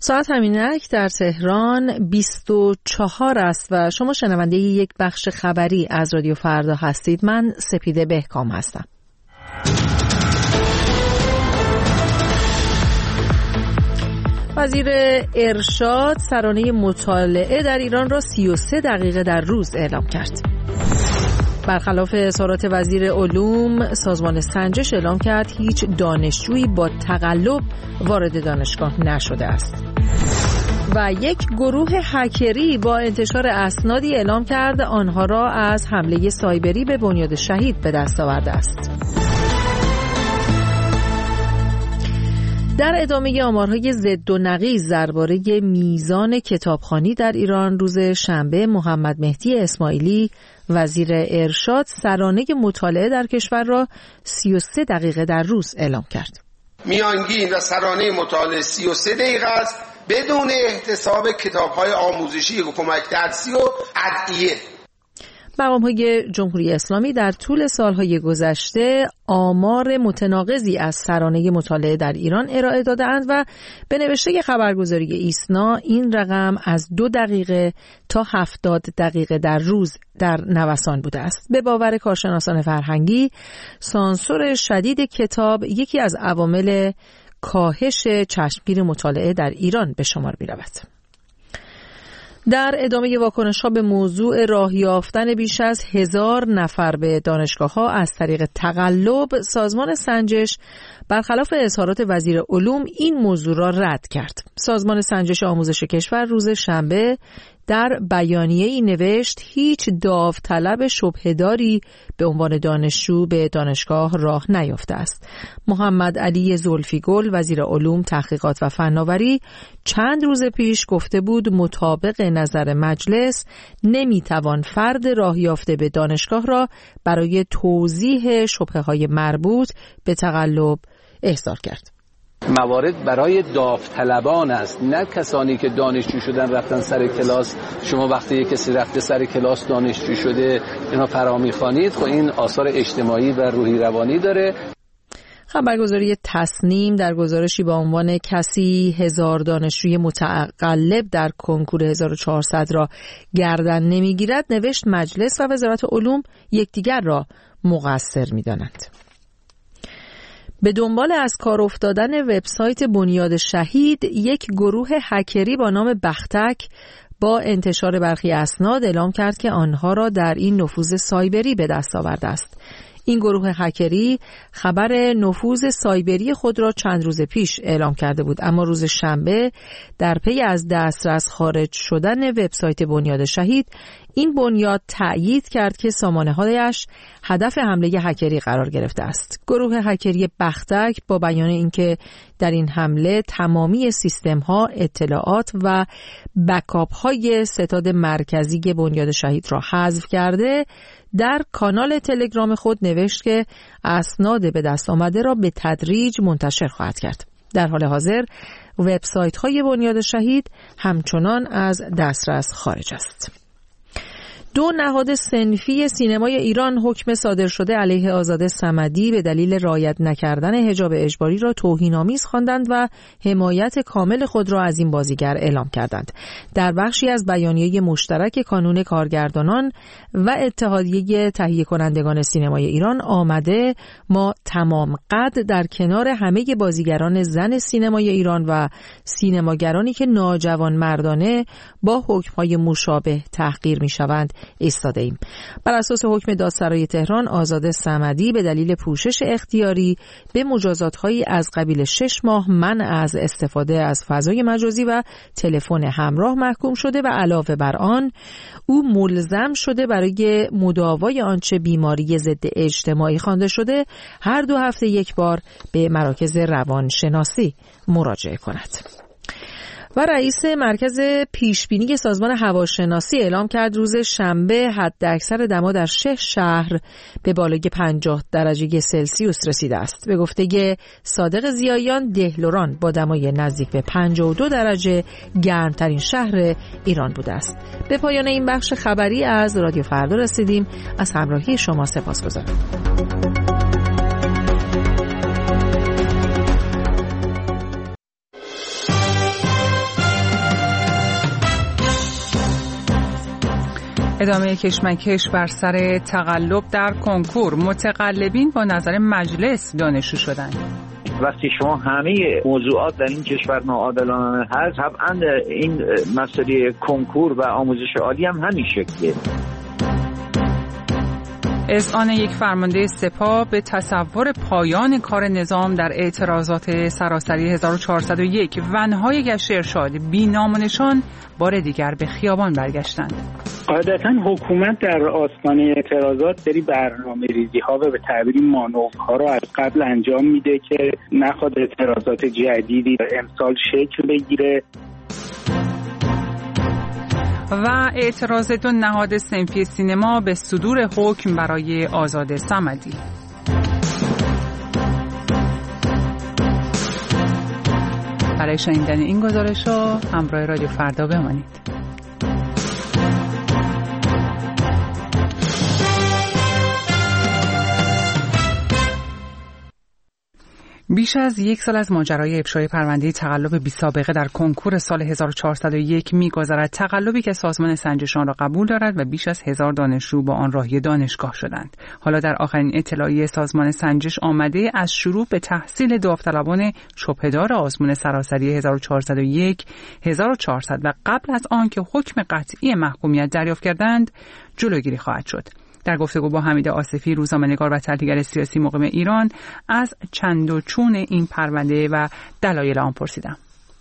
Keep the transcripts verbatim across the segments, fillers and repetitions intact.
ساعت همینک در تهران بیست و چهار است و شما شنونده یک بخش خبری از رادیو فردا هستید. من سپیده بهکام هستم. وزیر ارشاد سرانه مطالعه در ایران را سی و سه دقیقه در روز اعلام کرد. برخلاف اظهارات وزیر علوم، سازمان سنجش اعلام کرد هیچ دانشجویی با تقلب وارد دانشگاه نشده است. و یک گروه هکری با انتشار اسنادی اعلام کرد آنها را از حمله سایبری به بنیاد شهید به دست آورده است. در ادامه آمارهای ضد و نقیض درباره میزان کتابخوانی در ایران، روز شنبه محمد مهدی اسماعیلی وزیر ارشاد سرانه مطالعه در کشور را سی و سه دقیقه در روز اعلام کرد. میانگین و سرانه مطالعه سی و سه دقیقه است بدون احتساب کتاب‌های آموزشی و کمک درسی و ادعیه. مقام‌های جمهوری اسلامی در طول سالهای گذشته آمار متناقضی از سرانه مطالعه در ایران ارائه داده‌اند و به نوشته خبرگزاری ایسنا این رقم از دو دقیقه تا هفتاد دقیقه در روز در نوسان بوده است. به باور کارشناسان فرهنگی، سانسور شدید کتاب یکی از عوامل کاهش چشمگیر مطالعه در ایران به شمار می‌رود. در ادامه واکنش‌ها به موضوع راه یافتن بیش از هزار نفر به دانشگاه‌ها از طریق تقلب، سازمان سنجش برخلاف اظهارات وزیر علوم این موضوع را رد کرد. سازمان سنجش آموزش کشور روز شنبه در بیانیه‌ای نوشت هیچ داوطلب شبهه‌داری به عنوان دانشجو به دانشگاه راه نیافته است. محمد علی زلفیگل وزیر علوم، تحقیقات و فناوری چند روز پیش گفته بود مطابق نظر مجلس نمیتوان فرد راه یافته به دانشگاه را برای توضیح شبهه‌های مربوط به تقلب احضار کرد. موارد برای داوطلبان است، نه کسانی که دانشجو شدن رفتن سر کلاس. شما وقتی یک کسی رفته سر کلاس دانشجو شده اینا فرا می‌خوانید، خب این آثار اجتماعی و روحی روانی داره. خبرگزاری تصنیم در گزارشی با عنوان کسی هزار دانشجوی متقلب در کنکور هزار و چهارصد را گردن نمیگیرد نوشت مجلس و وزارت علوم یکدیگر را مقصر می‌دانند. به دنبال از کار افتادن وبسایت بنیاد شهید، یک گروه هکری با نام بختک با انتشار برخی اسناد اعلام کرد که آنها را در این نفوذ سایبری به دست آورده است. این گروه هکری خبر نفوذ سایبری خود را چند روز پیش اعلام کرده بود، اما روز شنبه در پی از دسترس خارج شدن وبسایت بنیاد شهید، این بنیاد تأیید کرد که سامانه‌هایش هدف حمله هکری قرار گرفته است. گروه هکری بختک با بیان اینکه در این حمله تمامی سیستم‌ها، اطلاعات و بکاپ‌های ستاد مرکزی بنیاد شهید را حذف کرده، در کانال تلگرام خود نوشت که اسناد به دست آمده را به تدریج منتشر خواهد کرد. در حال حاضر وبسایت‌های بنیاد شهید همچنان از دسترس خارج است. دو نهاد صنفی سینمای ایران حکم صادر شده علیه آزاده صمدی به دلیل رعایت نکردن حجاب اجباری را توهین‌آمیز خواندند و حمایت کامل خود را از این بازیگر اعلام کردند. در بخشی از بیانیه مشترک کانون کارگردانان و اتحادیه تهیه کنندگان سینمای ایران آمده ما تمام قد در کنار همه بازیگران زن سینمای ایران و سینماگرانی که ناجوان مردانه با حکم‌های مشابه تحقیر می‌شوند ایستاده ایم. بر اساس حکم دادسرای تهران، آزاده صمدی به دلیل پوشش اختیاری به مجازات‌هایی از قبیل شش ماه منع از استفاده از فضای مجازی و تلفن همراه محکوم شده و علاوه بر آن او ملزم شده برای مداوای آنچه بیماری ضد اجتماعی خوانده شده هر دو هفته یک بار به مراکز روانشناسی مراجعه کند. و رئیس مرکز پیشبینی سازمان هواشناسی اعلام کرد روز شنبه حداکثر دما در شش شهر به بالای پنجاه درجه سلسیوس رسیده است. به گفته صادق ضیاییان، دهلوران با دمای نزدیک به پنجاه و دو درجه گرمترین شهر ایران بوده است. به پایان این بخش خبری از رادیو فردا رسیدیم. از همراهی شما سپاسگزارم. ادامه کشمکش بر سر تقلب در کنکور، متقلبین با نظر مجلس دانشجو شدند. وقتی شما همه موضوعات در این کشور ناعادلانه هست، طبعا این مسئله کنکور و آموزش عالی هم همین شکلیه. اذعان یک فرمانده سپاه به تصور پایان کار نظام در اعتراضات سراسری هزار و چهارصد و یک. ونهای گشت ارشاد بی نام و نشان بار دیگر به خیابان برگشتند. قاعدتاً حکومت در آستانه اعتراضات سری برنامه‌ریزی ها و به تعبیری مانورها رو از قبل انجام میده که نخواد اعتراضات جدیدی امسال شکل بگیره. و اعتراض دو نهاد صنفی سینما به صدور حکم برای آزاد صمدی. برای شنیدن این گزارش‌ها همراه رادیو فردا بمانید. بیش از یک سال از ماجرای افشای پرونده تقلب بی سابقه در کنکور سال هزار و چهارصد و یک می‌گذرد. تقلبی که سازمان سنجش آن را قبول دارد و بیش از هزار دانشجو با آن راهی دانشگاه شدند. حالا در آخرین اطلاعیه سازمان سنجش آمده از شروع به تحصیل داوطلبان شبهه‌دار آزمون سراسری هزار و چهارصد و یک هزار و چهارصد و قبل از آن که حکم قطعی محکومیت دریافت کردند جلوگیری خواهد شد. در گفتگو با حمید آصفی، روزنامه‌نگار و تحلیلگر سیاسی مقیم ایران، از چند و چون این پرونده و دلایل آن پرسیدم.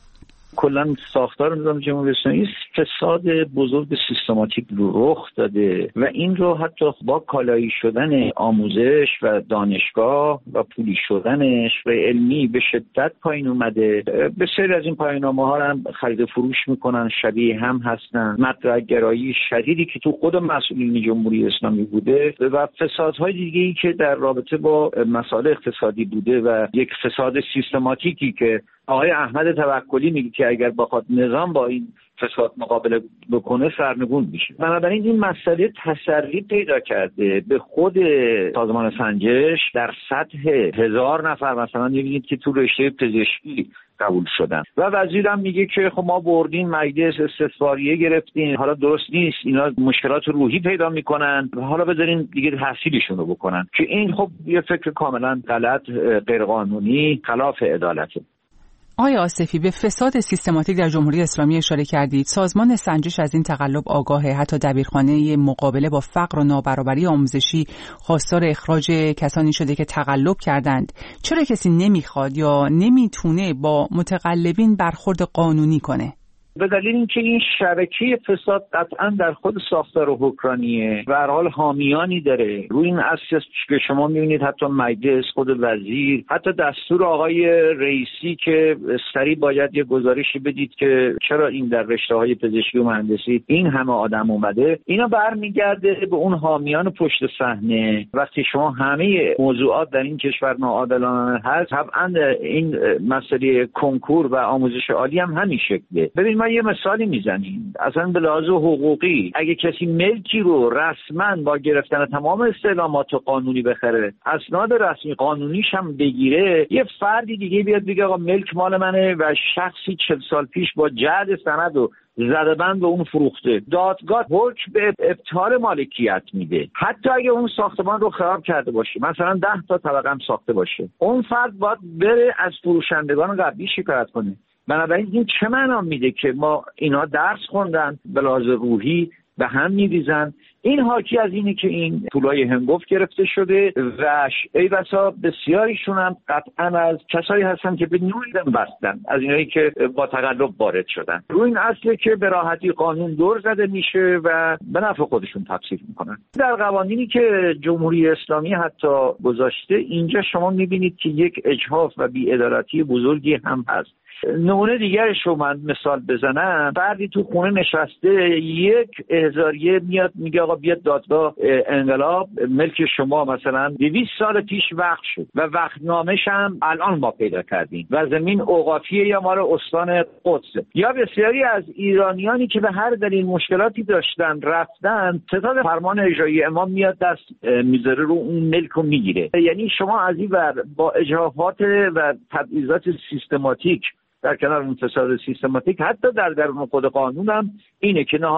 کلا ساختار نظام جمهوری اسلامی فساد بزرگ سیستماتیک رو رخ داده و این رو حتی با کالایی شدن آموزش و دانشگاه و پولی شدنش و علمی به شدت پایین اومده. بسیاری از این پایان‌نامه ها هم خرید فروش میکنن، شبیه هم هستن. مطرح گرایی شدیدی که تو خود مسئولین جمهوری اسلامی بوده و فسادهای دیگه‌ای که در رابطه با مسائل اقتصادی بوده و یک فساد سیستماتیکی که آقای احمد توکلی میگه که اگر بخواد نظام با این فساد مقابله بکنه سرنگون میشه. بنابراین این مسئله تسری پیدا کرده به خود سازمان سنجش در سطح هزار نفر مثلا میبینید که تو رشته پزشکی قبول شدن و وزیرم میگه که خب ما بردیم مجلس استثماریه گرفتیم، حالا درست نیست، اینا مشکلات روحی پیدا میکنن و حالا بذارین دیگه تحصیلشون رو بکنن، که این خب یه فکر کاملا غلط، غیرقانونی، خلاف عدالته. آقای آصفی، به فساد سیستماتیک در جمهوری اسلامی اشاره کردید. سازمان سنجش از این تقلب آگاهه. حتی دبیرخانه مقابله با فقر و نابرابری آموزشی خواستار اخراج کسانی شده که تقلب کردند. چرا کسی نمیخواد یا نمیتونه با متقلبین برخورد قانونی کنه؟ به دلیل اینکه این شبکه فساد قطعا در خود ساختار حکمرانیه و هر حال حامیانی داره. روی این اساس که شما میبینید حتی مجلس، خود وزیر، حتی دستور آقای رئیسی که سریع باید یه گزارشی بدید که چرا این در رشته‌های پزشکی و مهندسی این همه آدم اومده، اینا برمیگرده به اون حامیان پشت صحنه. وقتی شما همه موضوعات در این کشور ناعادلانه هست، طبعا این مسئله کنکور و آموزش عالی هم همین شکلیه. ببین ما یه مثالی میزنیم، اصلا به لحاظ حقوقی اگه کسی ملکی رو رسما با گرفتن تمام استعلامات قانونی بخره، اسناد رسمی قانونیش هم بگیره، یه فردی دیگه بیاد بگه آقا ملک مال منه و شخصی چهل سال پیش با جعد سند و زدبند به اون فروخته، دادگاه حکم به ابطال مالکیت میده. حتی اگه اون ساختمان رو خراب کرده باشه، مثلا ده تا طبقه هم ساخته باشه، اون فرد باید بره از فروشندگان قبلی شکایت کنه. بنابراین این چه معنا میده که ما اینا درس خوندن، به لحاظ روحی به هم میریزن. این حاکی از اینه که این طولای هنگفت گرفته شده و ای بسا بسیاریشون هم قطعا از کسایی هستن که به نوعی دم بستن، از اینایی که با تقلب وارد شدن. روی این اصله که به راحتی قانون دور زده میشه و به نفع خودشون تفسیر میکنن. در قوانینی که جمهوری اسلامی حتی گذاشته، اینجا شما میبینید که یک اجحاف و بی‌عدالتی بزرگی هم هست. نمونه دیگرش رو من مثال بزنم، فردی تو خونه نشسته، یک هزاریه میاد میگه آقا بیاد دادگاه انقلاب، ملک شما مثلا دویست سال پیش وقت شد و وقتنامه‌ش هم الان ما پیدا کردیم و زمین اوقافیه یا مال استان قدس. یا بسیاری از ایرانیانی که به هر دلیل مشکلاتی داشتن رفتن، ستاد فرمان اجرایی امام میاد دست میذاره رو اون ملک رو میگیره. یعنی شما از این ور با اجراءات و تبعیضات سیستماتیک در کنار اون فساد سیستماتیک، حتی در درون خود قانون هم اینه که نهادهای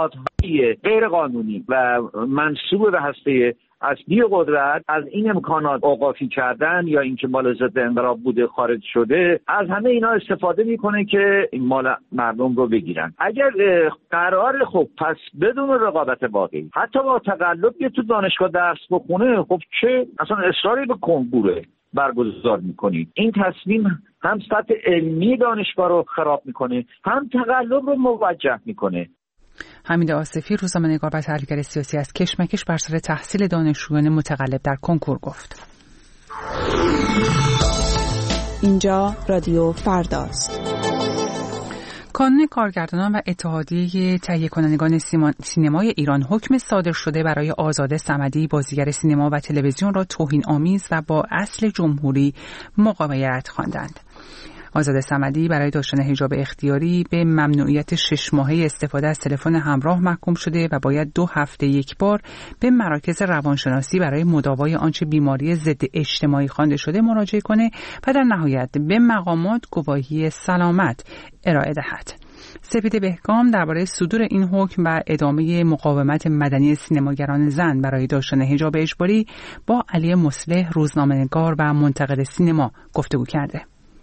هسته غیر قانونی و منسوب به هسته اصلی قدرت از این امکانات آقافی کردن یا اینکه مال ضد انقلاب بوده خارج شده، از همه اینا استفاده میکنه که مال مردم رو بگیرن. اگر قرار خب پس بدون رقابت واقعی حتی با تقلب که تو دانشگاه درس بخونه، خب چه اصلا اصراری به کنکور برگزار میکنید؟ این تصمیم هم سطح علمی دانشگاه رو خراب میکنه، هم تقلب رو موجه میکنه. حمید آصفی، روزنامه‌نگار و تحلیلگر سیاسی، از کشمکش بر سر تحصیل دانشجویان متقلب در کنکور گفت. اینجا رادیو فرداست. کانون کارگردانان و اتحادیه تهیه کنندگان سینمای ایران حکم صادر شده برای آزاده صمدی، بازیگر سینما و تلویزیون، را توهین‌آمیز و با اصل جمهوری مقایرت خواندند. آزاده صمدی برای داشتن حجاب اختیاری به ممنوعیت شش ماهه استفاده از تلفن همراه محکوم شده و باید دو هفته یک بار به مراکز روانشناسی برای مداوای آنچه بیماری ضد اجتماعی خوانده شده مراجعه کنه و در نهایت به مقامات گواهی سلامت ارائه دهد. سپید بهگام درباره صدور این حکم و ادامه مقاومت مدنی سینماگران زن برای داشتن حجاب اجباری با علی مصلح، روزنامه‌نگار و منتقد سینما، گفتگو کرده.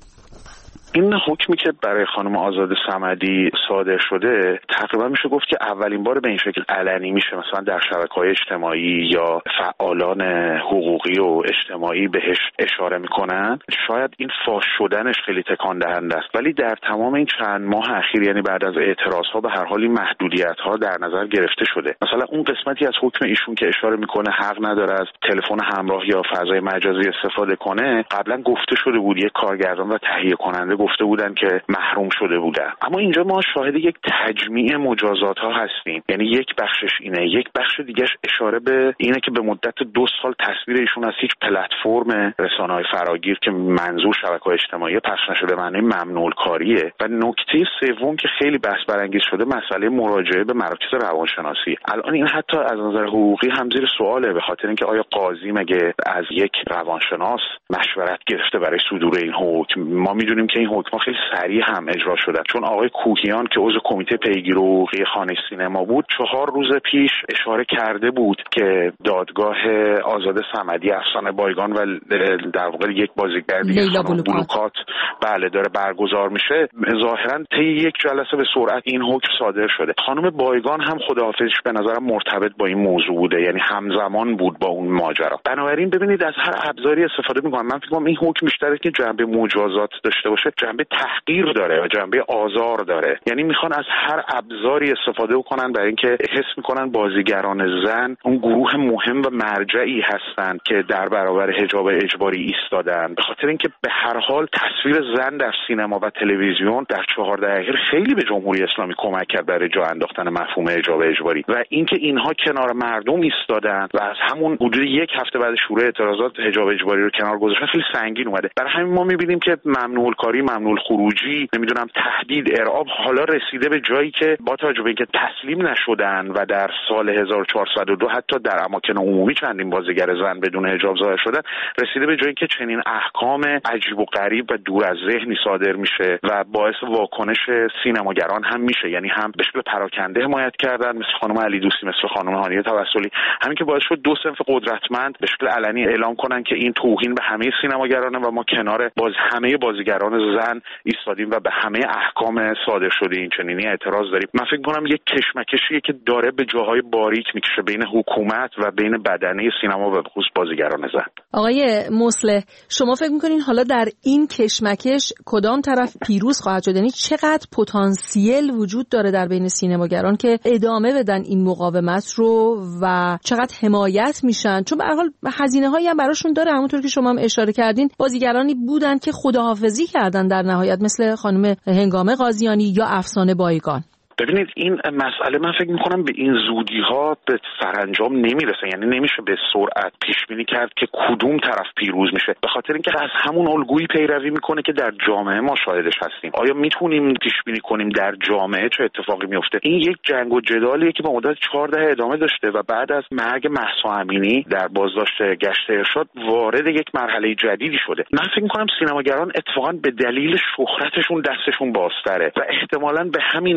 این حکمی که برای خانم آزاده صمدی صادر شده تقریبا میشه گفت که اولین بار به این شکل علنی میشه مثلا در شبکه‌های اجتماعی یا فعالان حقوقی و اجتماعی بهش اشاره میکنن. شاید این فاش شدنش خیلی تکان دهنده است، ولی در تمام این چند ماه اخیر، یعنی بعد از اعتراضها، به هر حال این محدودیت‌ها در نظر گرفته شده. مثلا اون قسمتی از حکم ایشون که اشاره میکنه حق نداره از تلفن همراه یا فضای مجازی استفاده کنه، قبلا گفته شده بود یک کارگردان و تهیه کننده گفته بودن که محروم شده بودن. اما اینجا ما شاهد یک تجمیع مجازات ها هستیم. یعنی یک بخشش اینه، یک بخش دیگهش اشاره به اینه که به مدت دو سال تصویر ایشون از هیچ پلتفرم رسانه‌های فراگیر که منظور شبکه‌های اجتماعی پخش نشده معنی ممنوع کاریه. و نکته سوم که خیلی بحث برانگیز شده مسئله مراجعه به مراکز روانشناسی. الان این حتی از نظر حقوقی هم زیر سواله، به خاطر اینکه آیا قاضی مگه از یک روانشناس مشورت گرفته برای صدور این حکم؟ ما میدونیم که این حکم خیلی سریع هم اجرا شده، چون آقای کوهیان که عضو کمیته پیگیر حقوقی خانه سینما بود چهار روز پیش اشاره کرده بود که دادگاه آزاده صمدی افسانه بایگان و در واقع یک بازیگر دیگه بلوکات بله داره برگزار میشه. ظاهرا طی یک جلسه به سرعت این حکم صادر شده. خانم بایگان هم خداحافظیش به نظرم مرتبط با این موضوع بوده، یعنی همزمان بود با اون ماجرا. بنابراین ببینید از هر ابزاری استفاده میکنن. من فکر می‌کنم این حکم بیشتره که جنبه مجازات داشته باشه، جنبه تحقیر داره و جنبه آزار داره. یعنی میخوان از هر ابزاری استفاده کنن برای اینکه حس میکنن بازیگران زن اون گروه مهم و مرجعی هستن که در برابر حجاب اجباری ایستادن، به خاطر اینکه به هر حال تصویر زن در سینما و تلویزیون در چهار دهه اخیر خیلی به جمهوری اسلامی کمک کرد برای جا انداختن مفهوم حجاب اجباری و اینکه اینها کنار مردم ایستادن و از همون حدود یک هفته بعد شروع اعتراضات حجاب اجباری رو کنار گذاشتن خیلی سنگین اومده. برای همین ما میبینیم که ممنوع کاری، ممنوع خروجی، نمیدونم تهدید، ارعاب حالا رسیده به جایی که با توجه به اینکه تسلیم نشدن و در سال هزار و چهارصد و دو حتی در اماکن عمومی چندین بازیگر زن بدون حجاب ظاهر شدن، رسیده به جایی که چنین احکام عجیب و غریب و دور از ذهنی صادر میشه و باعث واکنش سینماگران هم میشه. یعنی هم به شکل پراکنده حمایت کردن مثل خانم علی دوستی، مثل خانم هانیه توسلی، همین که باعث شد دو صنف قدرتمند به شکل علنی اعلام کنن که این توهین به همه سینماگرانه و ما کنار باز همه بازیگران زن ایستادیم و به همه احکام صادر شده این چنینی اعتراض داریم. من فکر کنم یک کشمکشیه که داره به جاهای باریک میکشه بین حکومت و بین بدنه سینما و خصوص بازیگران زن. آقای مصلح، شما فکر میکنین حالا در این کشمکش کدام طرف پیروز خواهد شد؟ یعنی چقدر پتانسیل وجود داره در بین سینماگران که ادامه بدن این مقاومت رو و چقدر حمایت میشن؟ چون به هر حال هزینه هایی هم براشون داره. همونطور که شما هم اشاره کردین بازیگرانی بودن که خداحافظی کردن در نهایت، مثل خانم هنگامه قاضیانی یا افسانه بایگان. ببینید این مسئله من فکر میکنم به این زودی ها به سرانجام نمیرسه، یعنی نمیشه به سرعت پیش بینی کرد که کدوم طرف پیروز میشه، به خاطر اینکه از همون الگویی پیروی میکنه که در جامعه ما شاهدش هستیم. آیا میتونیم پیش بینی کنیم در جامعه چه اتفاقی میفته؟ این یک جنگ و جدالیه که به مدت چهار دهه ادامه داشته و بعد از مرگ مهسا امینی در بازداشت گشت ارشاد وارد یک مرحله جدیدی شده. من فکر میکنم سینماگران اتفاقا به دلیل شهرتشون دستشون بازتره و احتمالاً به همین دلیلی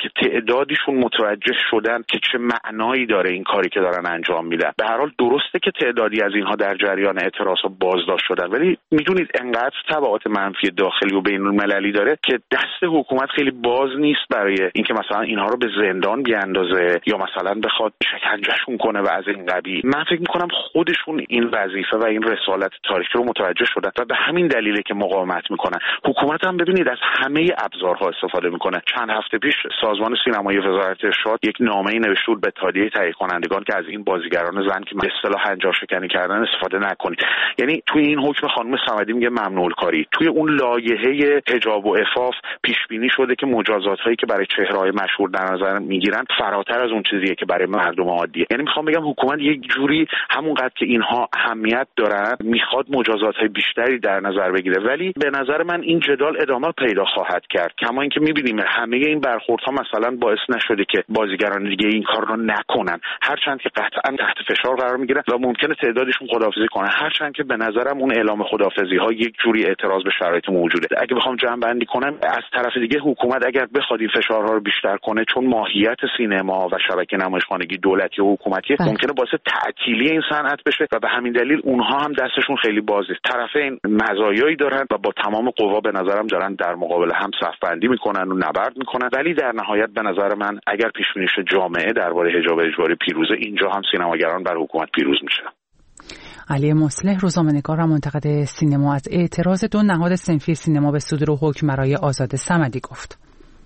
که تعدادیشون متوجه شدن که چه معنایی داره این کاری که دارن انجام میدن. به هر حال درسته که تعدادی از اینها در جریان اعتراضها بازداشت شدن، ولی میدونید انقدر تبعات منفی داخلی و بین‌المللی داره که دست حکومت خیلی باز نیست برای اینکه مثلا اینها رو به زندان بیاندازه یا مثلا بخواد شکنجهشون کنه و از این قبیل. من فکر میکنم خودشون این وظیفه و این رسالت تاریخی رو متوجه شدن و به همین دلیله که مقاومت میکنن. حکومت هم ببینید از همه ابزارها استفاده میکنه. چند هفته پیش سازمان سینمایی وزارت ارشاد یک نامه‌ای نوشته بود به اتحادیه تهیه کنندگان که از این بازیگران زن که به اصطلاح هنجار شکنی کردن استفاده نکنید. یعنی توی این حکم خانم صمدی میگه ممنوع کاری. توی اون لایحه حجاب و عفاف پیش بینی شده که مجازات هایی که برای چهره‌های مشهور در نظر میگیرن فراتر از اون چیزیه که برای مردم عادیه. یعنی میخوام بگم حکومت یک جوری همونقدر که اینها اهمیت دارن میخواد مجازات های بیشتری در نظر بگیره، ولی به نظر من این جدال ادامه پیدا خواهد کرد. کما اینکه میبینیم همه این برخوردها مثلا باعث نشده که بازیگران دیگه این کار رو نکنن، هرچند که قطعا تحت فشار قرار میگیرن و ممکنه تعدادشون خداحافظی کنن، هرچند که به نظرم اون اعلام خداحافظی ها یک جوری اعتراض به شرایط موجوده. اگه بخوام جمع بندی کنم، از طرف دیگه حکومت اگر بخواد این فشارها رو بیشتر کنه، چون ماهیت سینما و شبکه نمایشخانگی دولتی و حکومتی بله. ممکنه باعث تعطیلی این صنعت بشه و به همین دلیل اونها هم دستشون خیلی بازه. طرفین مزایایی دارن و با تمام قوا به نظرم دارن در مقابل هم صف بندی میکنن و نبرد میکنن، ولی در نهایت به نظر من اگر پیش بینی شه جامعه درباره حجاب اجباری پیروزه، اینجا هم سینماگران بر حکومت پیروز میشن. علی مصلح، روزنامه‌نگار و منتقد سینما، از اعتراض دو نهاد صنفی سینما به صدور حکم برای آزاد صمدی گفت.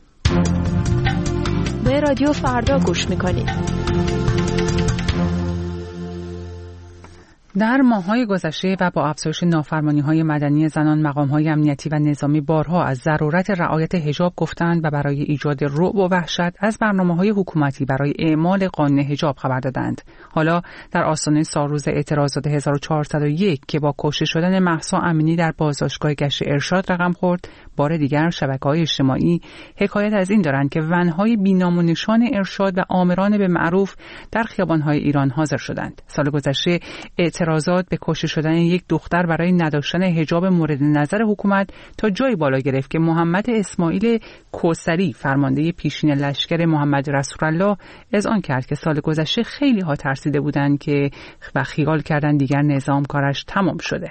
به رادیو فردا گوش میکنید. در ماه‌های گذشته و با افزایش نافرمانی‌های مدنی زنان، مقام‌های امنیتی و نظامی بارها از ضرورت رعایت حجاب گفتند و برای ایجاد رعب و وحشت از برنامه‌های حکومتی برای اعمال قانون حجاب خبر دادند. حالا در آستانه سالروز اعتراضات هزار و چهارصد و یک که با کشته شدن مهسا امینی در بازداشتگاه گشت ارشاد رقم خورد، بار دیگر شبکه‌های اجتماعی حکایت از این دارند که ون‌های بی‌نام و نشان ارشاد و آمران به معروف در خیابان‌های ایران حاضر شدند. سال گذشته اعتراضات به کشته شدن یک دختر برای نداشتن حجاب مورد نظر حکومت تا جایی بالا گرفت که محمد اسماعیل کوثری، فرمانده پیشین لشکر محمد رسول الله، اذعان کرد که سال گذشته خیلی ها ترسیده بودند که و خیال کردن دیگر نظام کارش تمام شده.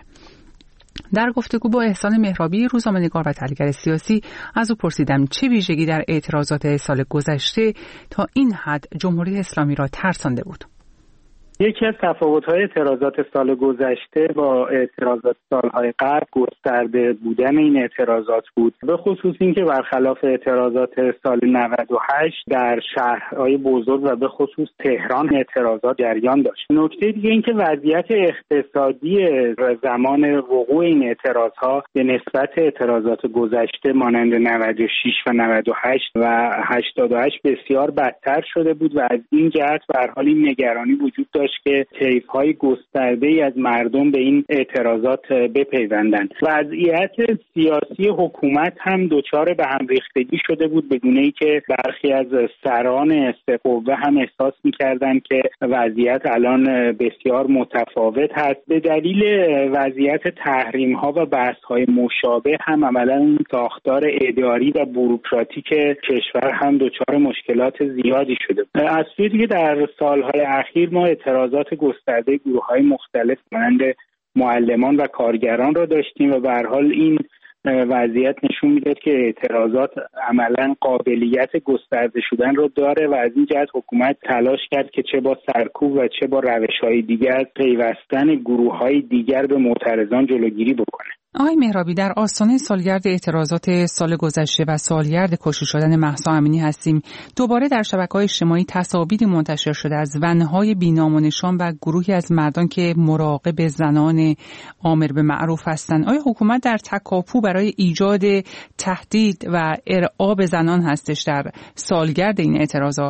در گفتگو با احسان مهرابی، روزنامه‌نگار و تحلیلگر سیاسی، از او پرسیدم چه ویژگی در اعتراضات سال گذشته تا این حد جمهوری اسلامی را ترسانده بود. یکی از تفاوت‌های اعتراضات سال گذشته با اعتراضات سال‌های قبل گسترده بودن این اعتراضات بود، به خصوص اینکه برخلاف اعتراضات سال نود و هشت در شهرهای بزرگ و به خصوص تهران اعتراضات جریان داشت. نکته دیگه این که وضعیت اقتصادی زمان وقوع این اعتراضها به نسبت اعتراضات گذشته مانند نود و شش و نود و هشت و هشتاد و هشت بسیار بدتر شده بود و از این جهت به هر حال این نگرانی وجود داشت که طیف‌های گسترده‌ای از مردم به این اعتراضات بپیوندند. وضعیت سیاسی حکومت هم دچار به هم ریختگی شده بود، به گونه‌ای که برخی از سران سه‌قوه هم احساس می‌کردند که وضعیت الان بسیار متفاوت هست. به دلیل وضعیت تحریم‌ها و بحث‌های مشابه هم عملاً ساختار اداری و بوروکراتیک کشور هم دچار مشکلات زیادی شده. از سوی دیگه در سال‌های اخیر ما اعتراضات گسترده گروه‌های مختلف مانند معلمان و کارگران را داشتیم و به هر حال این وضعیت نشون میده که اعتراضات عملاً قابلیت گسترده شدن رو داره و از این جهت حکومت تلاش کرد که چه با سرکوب و چه با روش‌های دیگر پیوستن گروه‌های دیگر به معترضان جلوگیری بکنه. آقای مهرابی، در آستانه سالگرد اعتراضات سال گذشته و سالگرد کشته شدن مهسا امینی هستیم. دوباره در شبکه‌های اجتماعی تصاویری منتشر شده از ون‌های بی‌نام و نشان و گروهی از مردان که مراقب زنان آمر به معروف هستند. آیا حکومت در تکاپو برای ایجاد تهدید و ارعاب زنان هستش در سالگرد این اعتراضات؟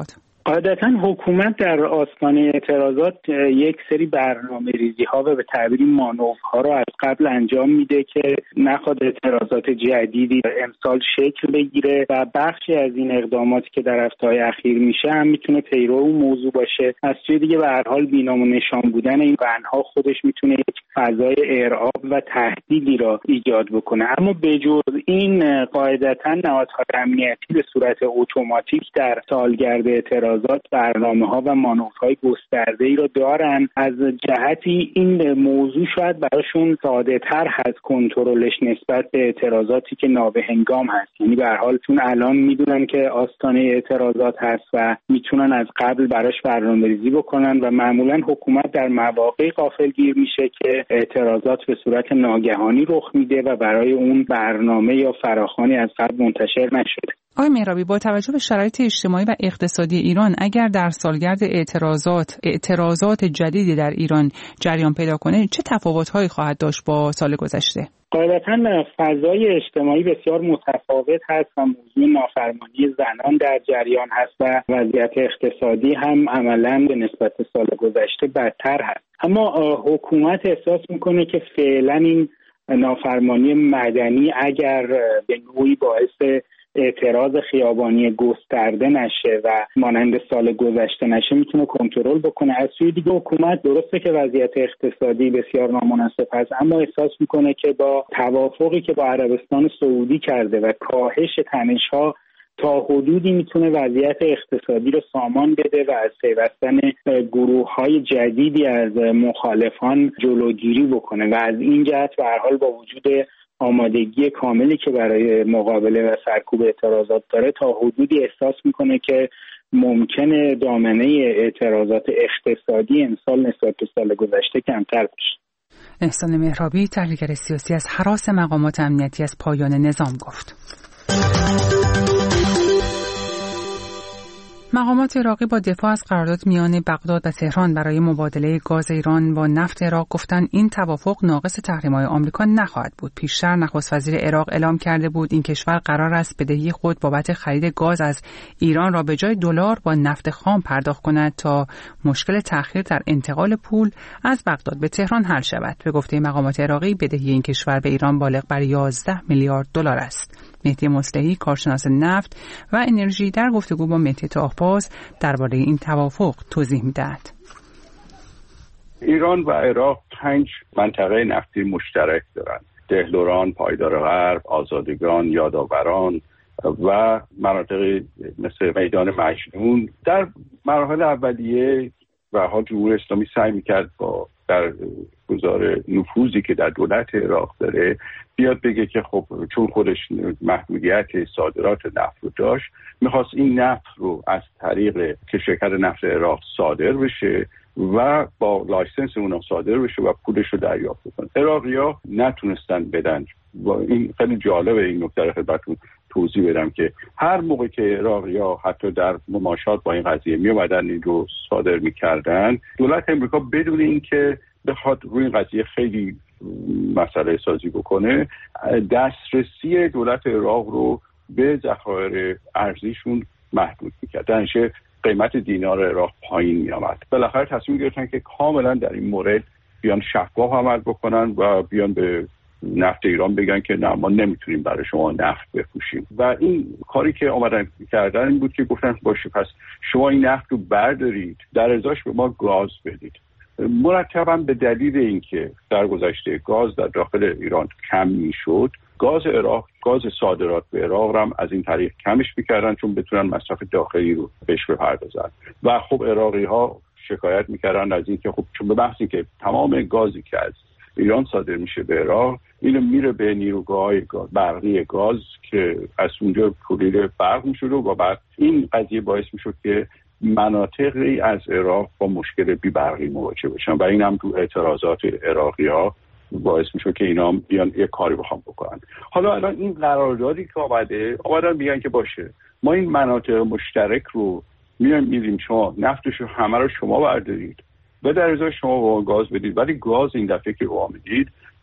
قاعدتا حکومت در آستانه اعتراضات یک سری برنامه‌ریزی ها و به تعبیری مانورها رو از قبل انجام میده که نخواد اعتراضات جدیدی امسال شکل بگیره و بخشی از این اقداماتی که در هفته‌های اخیر میشه هم میتونه پیرو اون موضوع باشه. از سوی دیگه به هر حال بینام و نشان بودن این بندها خودش میتونه یک فضای ارعاب و تهدیدی را ایجاد بکنه. اما بجز این قاعدتا نهادهای امنیتی به صورت اتوماتیک در سالگرد اعتراضات برنامه‌ها و مانورهای گسترده‌ای را دارن. از جهتی این موضوع شاید براشون ساده‌تر هست کنترلش نسبت به اعتراضاتی که نابهنگام هست. یعنی به هر حال چون الان میدونن که آستانه اعتراضات هست و میتونن از قبل براش برنامه‌ریزی بکنن و معمولا حکومت در مواقعی غافلگیر میشه که اعتراضات به صورت ناگهانی رخ میده و برای اون برنامه یا فراخوانی از قبل منتشر نشده. آقای مهرابی، با توجه به شرایط اجتماعی و اقتصادی ایران اگر در سالگرد اعتراضات اعتراضات جدیدی در ایران جریان پیدا کنه چه تفاوت‌هایی خواهد داشت با سال گذشته؟ قاعدتاً فضای اجتماعی بسیار متفاوت هست و موضوع نافرمانی زنان در جریان هست و وضعیت اقتصادی هم عملاً به نسبت سال گذشته بدتر هست. اما حکومت احساس میکنه که فعلاً این نافرمانی مدنی اگر به نوعی باعث اعتراض خیابانی گسترده نشه و مانند سال گذشته نشه میتونه کنترل بکنه. از سوی دیگه حکومت درسته که وضعیت اقتصادی بسیار نامناسب هست اما احساس میکنه که با توافقی که با عربستان سعودی کرده و کاهش تنش‌ها تا حدودی میتونه وضعیت اقتصادی رو سامان بده و از پیوستن گروه‌های جدیدی از مخالفان جلوگیری بکنه و از این جهت به هر حال با وجود آمادگی کاملی که برای مقابله و سرکوب اعتراضات داره تا حدودی احساس میکنه که ممکنه دامنه اعتراضات اقتصادی امسال نسبت به سال گذشته کمتر بشه. احسان مهرابی، تحلیلگر سیاسی، از هراس مقامات امنیتی از پایان نظام گفت. مقامات عراقی با دفاع از قرارداد میان بغداد و تهران برای مبادله گاز ایران با نفت عراق گفتند این توافق ناقص تحریم‌های آمریکا نخواهد بود. پیشتر نخست وزیر عراق اعلام کرده بود این کشور قرار است بدهی خود بابت خرید گاز از ایران را به جای دلار با نفت خام پرداخت کند تا مشکل تأخیر در انتقال پول از بغداد به تهران حل شود. به گفته مقامات عراقی بدهی این کشور به ایران بالغ بر یازده میلیارد دلار است. مهدی مصلحی، کارشناس نفت و انرژی، در گفتگو با مهدی طاهباز درباره این توافق توضیح می‌دهد. ایران و عراق پنج منطقه نفتی مشترک دارند: دهلوران، پایدار غرب، آزادگان، یادآوران و مناطقی مثل میدان مجنون. در مراحل اولیه و حال جمهوری اسلامی سعی می‌کرد با در گزار نفوذی که در دولت عراق داره بیاد بگه که خب چون خودش محدودیت صادرات نفت رو داشت میخواست این نفت رو از طریق کشورکر نفت عراق صادر بشه و با لایسنس اونم صادر بشه و پولش رو دریافت کنن. عراقی‌ها نتونستن بدن. و این خیلی جالبه این نکته رو خدمتتون توضیح بدم که هر موقع که عراقی‌ها حتی در مماشات با این قضیه میومدن این رو صادر میکردن، دولت امریکا بدون اینکه بخواد روی این قضیه خیلی مسئله سازی بکنه دسترسی دولت عراق رو به ذخایر ارزیشون محدود میکرد. درنچه قیمت دینار عراق پایین میامد. بالاخره تصمیم گرفتن که کاملا در این مورد بیان شفاف عمل بکنن و بیان به نفت ایران بگن که نه ما نمیتونیم برای شما نفت بفروشیم و این کاری که آمدن کردن این بود که گفتن باشه پس شما این نفت رو بردارید در ازاش به ما گاز بدید. مرتبا به دلیل اینکه در گذشته گاز در داخل ایران کم میشد، گاز عراق، گاز صادرات به عراق هم از این طریق کمش میکردن چون بتونن مصرف داخلی رو بهش بپردازن و خب عراقی ها شکایت میکردن از این که خب چون به بحثی که تمام گازی که از ایران صادر میشه به عراق اینو میره به نیروگاه‌های برقی گاز که از اونجا تولید برق میشد و بعد این قضیه باعث میشد که مناطقی از عراق با مشکل بی برقی مواجه بشن و این هم تو اعتراضات عراقی‌ها باعث میشه که اینا بیان یه کاری بخوام بکنن. حالا الان این قراردادی که آمده آمدن میگن که باشه ما این مناطق مشترک رو میایم میدیم شما نفتش رو همه رو شما بردارید و در ازای شما با گاز بدید، ولی گاز این دفعه که رو آمدید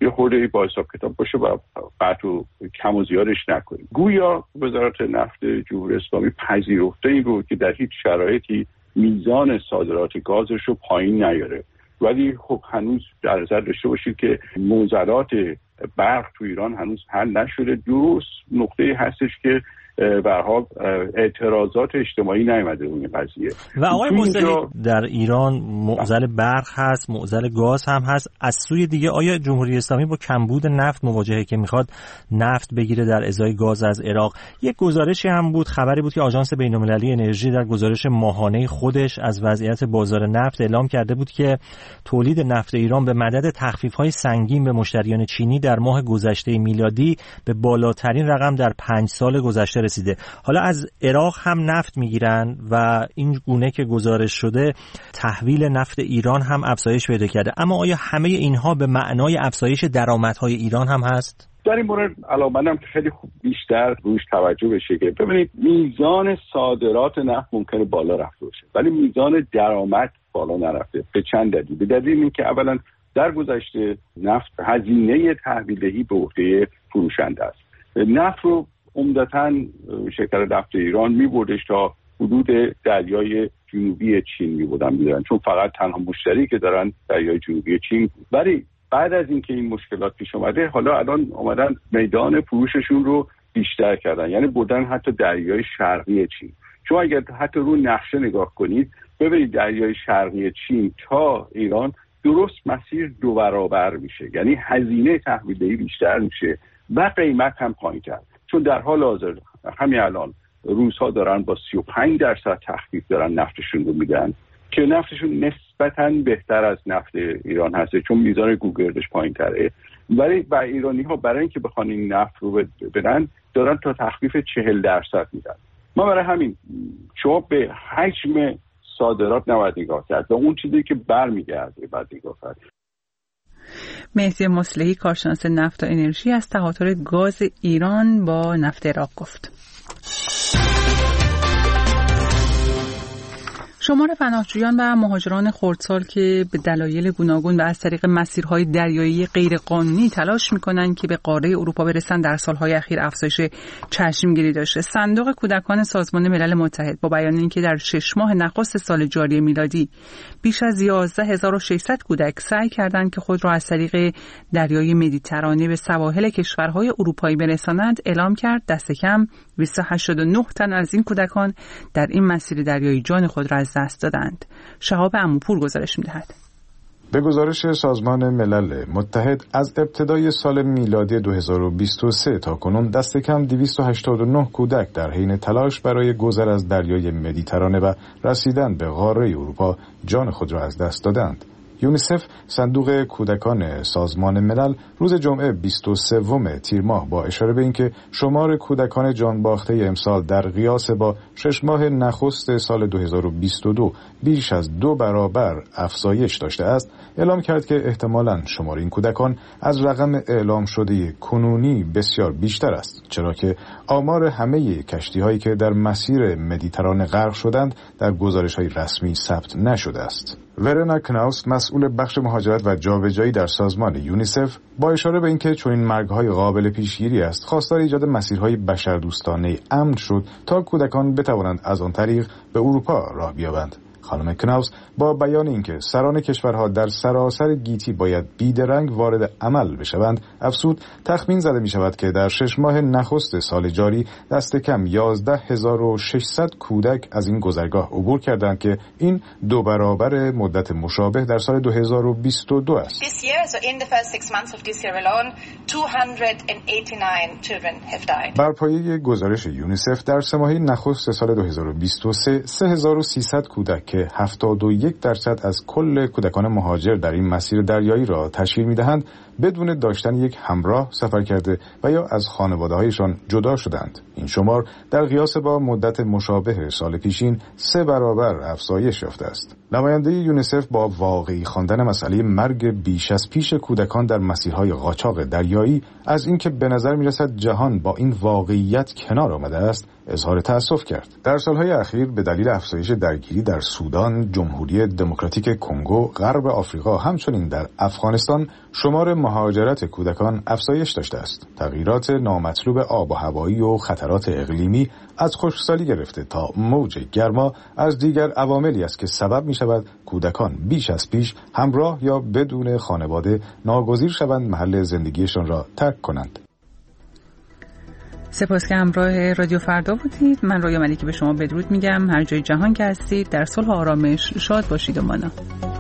یه خورده با حساب کتاب باشه و قطع و کم و زیادش نکنیم. گویا وزارت نفت جمهوری اسلامی پذیرفته این رو که در هیچ شرایطی میزان صادرات گازش رو پایین نیاره، ولی خب هنوز در نظر داشته باشید که معضلات برق تو ایران هنوز حل نشده. درست نقطه هستش که به هر حال اعتراضات اجتماعی نیامده اون قضیه. و آقای مصلحی در ایران معضل برق هست، معضل گاز هم هست. از سوی دیگه آیا جمهوری اسلامی با کمبود نفت مواجهه که میخواد نفت بگیره در ازای گاز از عراق؟ یک گزارشی هم بود، خبری بود که آژانس بین‌المللی انرژی در گزارش ماهانه خودش از وضعیت بازار نفت اعلام کرده بود که تولید نفت ایران به مدد تخفیف‌های سنگین به مشتریان چینی در ماه گذشته میلادی به بالاترین رقم در پنج سال گذشته رسیده. حالا از عراق هم نفت میگیرن و این گونه که گزارش شده تحویل نفت ایران هم افزایش پیدا کرده. اما آیا همه اینها به معنای افزایش درآمدهای ایران هم هست؟ در این مورد علاوه خیلی خوب بیشتر روش توجه بشه که ببینید میزان صادرات نفت ممکنه بالا رفته باشه ولی میزان درآمد بالا نرفته. به چند دلیل. به دلیل اینکه اولا در گذشته نفت هزینه تحویلدهی به عهده فروشنده است. نفت رو عمدتاً شرکت نفت ایران می‌بردش تا حدود دریای جنوبی چین می‌بردن می‌دارن، چون فقط تنها مشتری که دارن دریای جنوبی چین. ولی بعد از اینکه این مشکلات پیش اومده حالا الان اومدن میدان فروششون رو بیشتر کردن، یعنی بردن حتی دریای شرقی چین. شما اگر حتی رو نقشه نگاه کنید ببینید دریای شرقی چین تا ایران درست مسیر دو برابر میشه، یعنی هزینه تحویلدهی بیشتر میشه و قیمت هم پایین‌تر. چون در حال حاضر همین الان روس‌ها دارن با سی و پنج درصد تخفیف دارن نفتشون رو میدن که نفتشون نسبتاً بهتر از نفت ایران هست چون میزان گوگردش پایین‌تره، ولی با ایرانی‌ها برای اینکه بخوان این نفت رو بدن دارن تا تخفیف چهل درصد میدن. ما برای همین شما به حجم صادرات نباید نگاه کرد و اون چیزی که برمیگرده بعد نگاه کرد. مهدی مصلحی کارشناس نفت و انرژی از تهاتر گاز ایران با نفت عراق گفت. شمار پناهجویان و مهاجران خردسال که به دلایل گوناگون و از طریق مسیرهای دریایی غیرقانونی تلاش می‌کنند که به قاره اروپا برسند در سالهای اخیر افزایش چشمگیری داشته. صندوق کودکان سازمان ملل متحد با بیان اینکه در شش ماه نخست سال جاری میلادی بیش از یازده هزار و ششصد کودک سعی کردند که خود را از طریق دریای مدیترانه به سواحل کشورهای اروپایی برسانند، اعلام کرد دست کم دویست و هشتاد و نه تن از این کودکان در این مسیر دریایی جان خود را از دست دادند. شهاب عموپور گزارش می‌دهد. به گزارش سازمان ملل متحد از ابتدای سال میلادی دو هزار و بیست و سه تا کنون دست کم دویست و هشتاد و نه کودک در حین تلاش برای گذر از دریای مدیترانه و رسیدن به قاره اروپا جان خود را از دست دادند. یونیسف صندوق کودکان سازمان ملل روز جمعه بیست و سوم تیر ماه با اشاره به اینکه شمار کودکان جان باخته امسال در قیاس با شش ماه نخست سال دو هزار و بیست و دو بیش از دو برابر افزایش داشته است، اعلام کرد که احتمالاً شمار این کودکان از رقم اعلام شده کنونی بسیار بیشتر است، چرا که آمار همه کشتی‌هایی که در مسیر مدیترانه غرق شدند در گزارش‌های رسمی ثبت نشده است. ورنا کناوس مسئول بخش مهاجرت و جابجایی در سازمان یونیسف با اشاره به اینکه چنین مرگ‌های قابل پیشگیری است، خواستار ایجاد مسیرهای بشردوستانه امن شد تا کودکان بتوانند از آن طریق به اروپا راه بیابند. خانم کناوس با بیان اینکه سران کشورها در سراسر گیتی باید بیدرنگ وارد عمل بشوند افزود تخمین زده می شود که در شش ماه نخست سال جاری دست کم یازده هزار و ششصد کودک از این گذرگاه عبور کردند که این دو برابر مدت مشابه در سال دو هزار و بیست و دو است. بر پایه گزارش یونیسف در سه ماهه نخست سال دو هزار و بیست و سه سه هزار و سیصد کودک که هفتاد و یک درصد از کل کودکان مهاجر در این مسیر دریایی را تشکیل می‌دهند بدون داشتن یک همراه سفر کرده و یا از خانواده‌هایشان جدا شدند. این شمار در قیاس با مدت مشابه سال پیشین سه برابر افزایش یافته است. نماینده یونیسف با واقعی خواندن مسئله مرگ بیش از پیش کودکان در مسیرهای قاچاق دریایی از اینکه به نظر می‌رسد جهان با این واقعیت کنار آمده است اظهار تأسف کرد. در سالهای اخیر به دلیل افزایش درگیری در سودان، جمهوری دموکراتیک کنگو، غرب آفریقا همچنین در افغانستان شمار مهاجرت کودکان افزایش داشته است. تغییرات نامطلوب آب و هوایی و خطرات اقلیمی از خشکسالی گرفته تا موج گرما از دیگر عواملی است که سبب می شود کودکان بیش از پیش همراه یا بدون خانواده ناگزیر شوند محل زندگیشان را ترک کنند. سپاس که همراه رادیو فردا بودید. من رویا ملیکی به شما بدرود میگم. هر جای جهان که هستید در صلح و آرامش شاد باشید و مانا.